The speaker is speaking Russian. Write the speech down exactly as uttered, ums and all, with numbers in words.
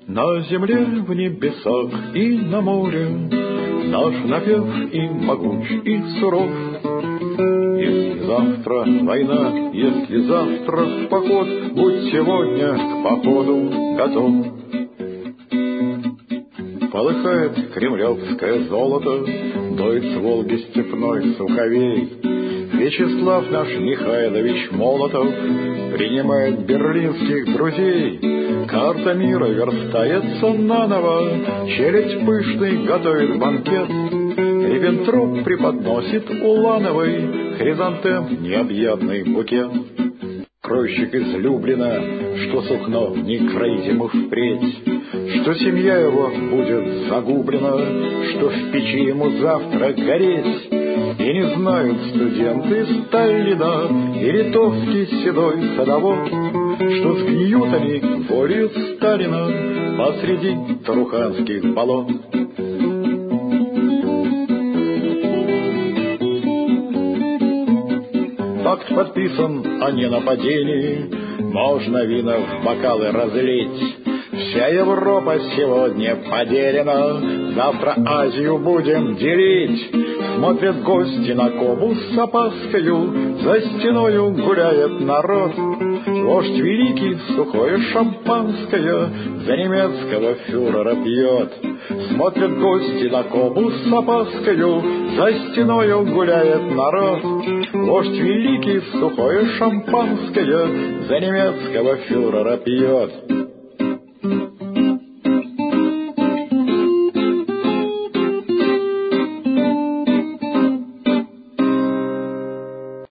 На земле, в небесах и на море наш напев и могуч, и суров. Если завтра война, если завтра в поход, будь сегодня к походу готов. Полыхает кремлевское золото, дует с Волги степной суховей. Вячеслав наш Михайлович Молотов принимает берлинских друзей. Карта мира верстается наново, челядь пышный готовит банкет. Риббентроп преподносит Улановой хризантем необъятный букет. Кройщик из Люблина, что сукно не край ему впредь, что семья его будет загублена, что в печи ему завтра гореть. И не знают студенты Сталина и литовский седой садовод, что сгниют они волею Сталина посреди Таруханских болот. Акт подписан о ненападении, можно вина в бокалы разлить. Вся Европа сегодня поделена, завтра Азию будем делить. Смотрят гости на Кобу с опаскою, за стеною гуляет народ. Вождь великий сухое шампанское за немецкого фюрера пьет. Смотрят гости на Кобу с опаскою, за стеною гуляет народ. Вождь великий сухое шампанское за немецкого фюрера пьет.